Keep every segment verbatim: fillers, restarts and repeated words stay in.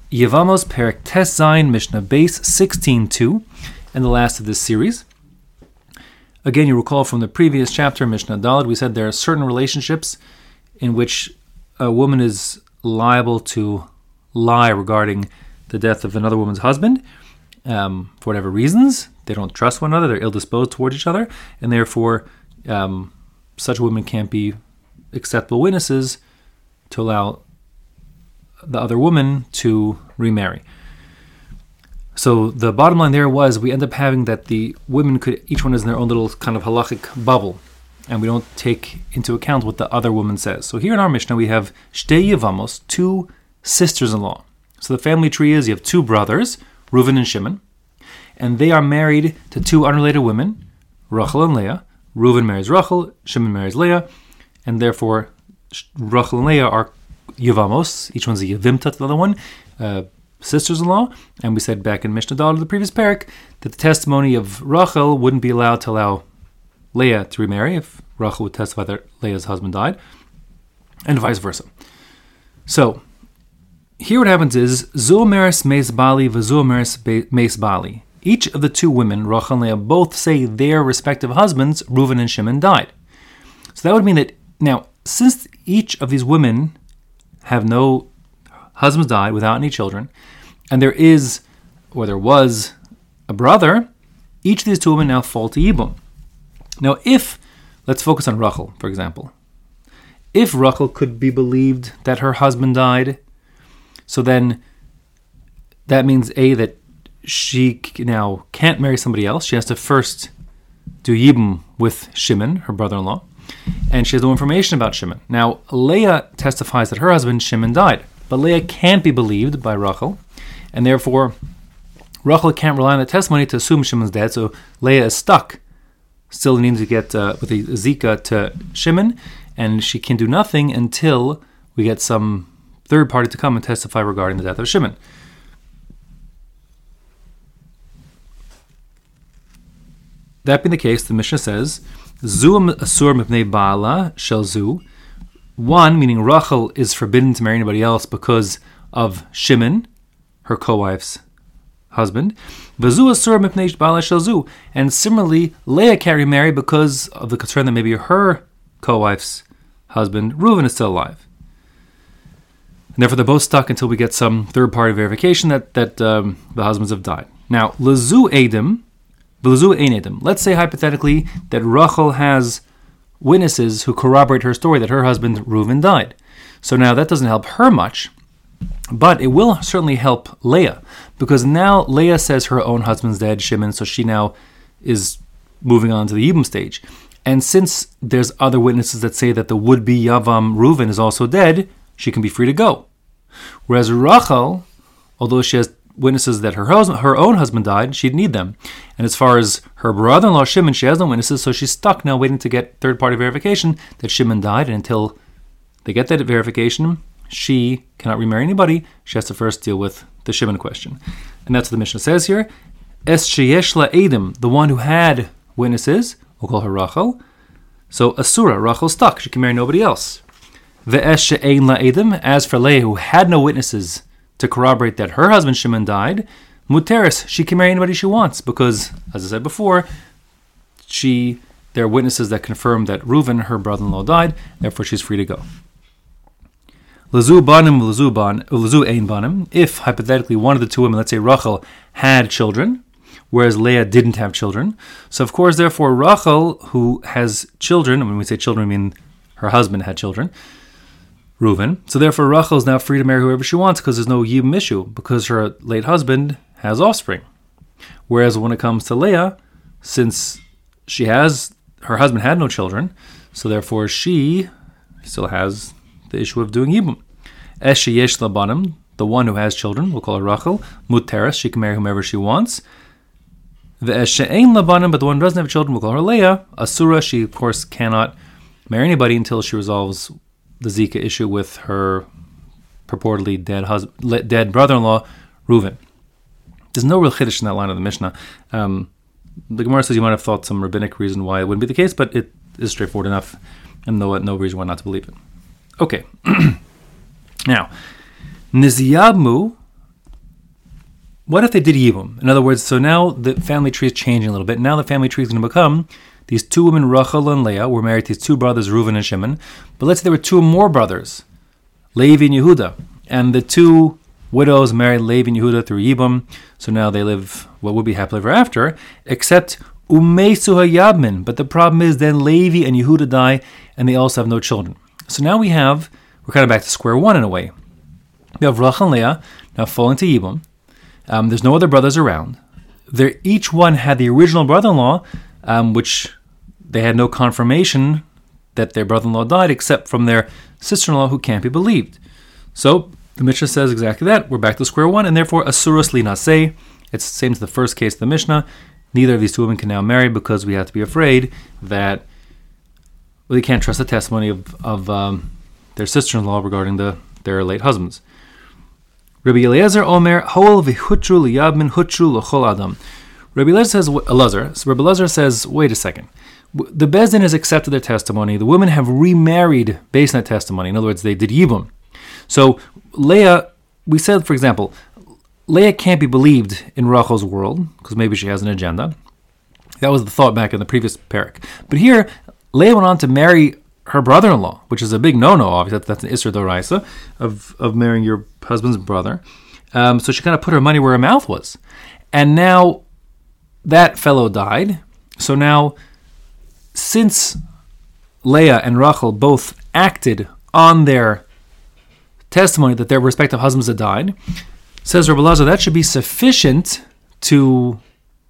Yevamos Perek Tes Zayin Mishnah Base sixteen two, and the last of this series. Again, you recall from the previous chapter, Mishnah Daled, we said there are certain relationships in which a woman is liable to lie regarding the death of another woman's husband, um, for whatever reasons. They don't trust one another, they're ill-disposed towards each other, and therefore um, such women can't be acceptable witnesses to allow the other woman to remarry. So the bottom line there was we end up having that the women could, each one is in their own little kind of halachic bubble, and we don't take into account what the other woman says. So here in our Mishnah we have Shtei Yevamos, two sisters-in-law. So the family tree is you have two brothers, Reuven and Shimon, and they are married to two unrelated women, Rachel and Leah. Reuven marries Rachel, Shimon marries Leah, and therefore Rachel and Leah are Yevamos, each one's a Yevimta to the other one, uh, sisters-in-law, and we said back in Mishnah Daled, the previous parak, that the testimony of Rachel wouldn't be allowed to allow Leah to remarry if Rachel would testify that Leah's husband died, and vice versa. So, here what happens is, Zu Omeres Meis Bali v'Zu Omeres Meis Bali. Each of the two women, Rachel and Leah, both say their respective husbands, Reuven and Shimon, died. So that would mean that, now, since each of these women have no husbands died without any children, and there is, or there was, a brother, each of these two women now fall to Yibum. Now if, let's focus on Rachel, for example. If Rachel could be believed that her husband died, so then that means A, that she now can't marry somebody else. She has to first do Yibum with Shimon, her brother-in-law, and she has no information about Shimon. Now, Leah testifies that her husband Shimon died, but Leah can't be believed by Rachel, and therefore Rachel can't rely on the testimony to assume Shimon's dead, so Leah is stuck, still needing to get uh, with a Zika to Shimon, and she can do nothing until we get some third party to come and testify regarding the death of Shimon. That being the case, the Mishnah says, Zu asur mipnei ba'ala shel zu. One, meaning Rachel is forbidden to marry anybody else because of Shimon, her co-wife's husband. V'zu asur mipnei ba'ala shel zu. And similarly, Leah can't remarry because of the concern that maybe her co-wife's husband, Reuven, is still alive. And therefore, they're both stuck until we get some third-party verification that that um, the husbands have died. Now, lezu edim. Let's say hypothetically that Rachel has witnesses who corroborate her story that her husband Reuven died. So now that doesn't help her much, but it will certainly help Leah, because now Leah says her own husband's dead, Shimon, so she now is moving on to the Yibum stage. And since there's other witnesses that say that the would-be Yavam Reuven is also dead, she can be free to go. Whereas Rachel, although she has witnesses that her husband, her own husband died, she'd need them. And as far as her brother-in-law Shimon, she has no witnesses, so she's stuck now waiting to get third-party verification that Shimon died, and until they get that verification, she cannot remarry anybody. She has to first deal with the Shimon question. And that's what the Mishnah says here. Es sheyesh la edim, the one who had witnesses, we'll call her Rachel. So Asura, Rachel's stuck, she can marry nobody else. Ve'es she'ein la edim, as for Leah, who had no witnesses to corroborate that her husband Shimon died, Muteris, she can marry anybody she wants, because, as I said before, she there are witnesses that confirm that Reuven, her brother-in-law, died, therefore she's free to go. Lazu banim, lazu ban, lazu ein banim. If, hypothetically, one of the two women, let's say Rachel, had children, whereas Leah didn't have children, so of course, therefore, Rachel, who has children, and when we say children, we mean her husband had children, Reuven. So therefore, Rachel is now free to marry whoever she wants because there's no Yibum issue, because her late husband has offspring. Whereas when it comes to Leah, since she has, her husband had no children, so therefore she still has the issue of doing Yibum. Es sheyesh labanim, the one who has children, we'll call her Rachel. Muteres, she can marry whomever she wants. Ve'es she'ein labanim, but the one who doesn't have children, we'll call her Leah. Asura, she of course cannot marry anybody until she resolves the Zika issue with her purportedly dead husband, dead brother-in-law, Reuven. There's no real chiddush in that line of the Mishnah. Um, the Gemara says you might have thought some rabbinic reason why it wouldn't be the case, but it is straightforward enough, and no, no reason why not to believe it. Okay. Now, Nizyamu what if they did Yibum? In other words, so now the family tree is changing a little bit. Now the family tree is going to become these two women, Rachel and Leah, were married to these two brothers, Reuven and Shimon. But let's say there were two more brothers, Levi and Yehuda. And the two widows married Levi and Yehuda through Yibum. So now they live what would be happily ever after, except Umesu HaYabmin. But the problem is then Levi and Yehuda die, and they also have no children. So now we have, we're kind of back to square one in a way. We have Rachel and Leah now fall into Yibum. Um, there's no other brothers around. They're, each one had the original brother-in-law, um, which they had no confirmation that their brother-in-law died, except from their sister-in-law who can't be believed. So the Mishnah says exactly that. We're back to square one, and therefore Asuras Li Naseh. It's the same as the first case of the Mishnah. Neither of these two women can now marry because we have to be afraid that well, they can't trust the testimony of, of um, their sister-in-law regarding the their late husbands. Rabbi Eliezer Omer, Hol v'hutru liyabmin hutru l'chol adam. Rabbi Eliezer says, Elazar, so Rabbi Eliezer says, wait a second. The Beis Din has accepted their testimony. The women have remarried based on that testimony. In other words, they did Yibum. So Leah, we said, for example, Leah can't be believed in Rachel's world because maybe she has an agenda. That was the thought back in the previous parak. But here, Leah went on to marry her brother-in-law, which is a big no-no, obviously. That's, that's an Isser Doraisa of, of marrying your husband's brother. Um, so she kind of put her money where her mouth was. And now that fellow died. So now, since Leah and Rachel both acted on their testimony that their respective husbands had died, says Rabbi Elazar, that should be sufficient to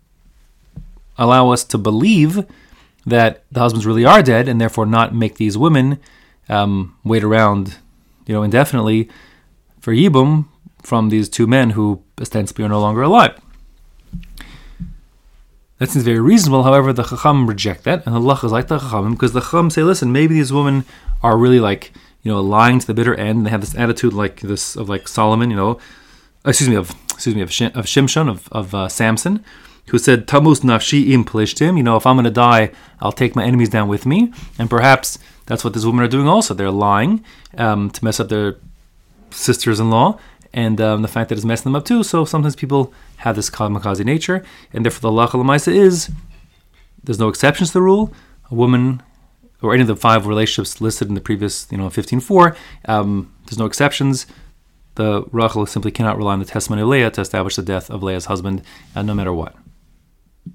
allow us to believe that the husbands really are dead, and therefore not make these women um, wait around, you know, indefinitely for Yibum from these two men who ostensibly are no longer alive. That seems very reasonable. However, the Chacham reject that, and the Lach is like the Chacham, because the Chacham say, listen, maybe these women are really like, you know, lying to the bitter end, and they have this attitude like this of like Solomon, you know, excuse me, of excuse me, of, Shim, of Shimshon, of, of uh, Samson, who said, Tamus nafshi im plishtim, you know, if I'm going to die, I'll take my enemies down with me. And perhaps that's what these women are doing also. They're lying um, to mess up their sisters-in-law, and um, the fact that it's messing them up too. So sometimes people have this kamikaze nature, and therefore the halacha l'maisa is, there's no exceptions to the rule. A woman, or any of the five relationships listed in the previous, you know, fifteen four, um, there's no exceptions. The Rachel simply cannot rely on the testimony of Leah to establish the death of Leah's husband, uh, no matter what.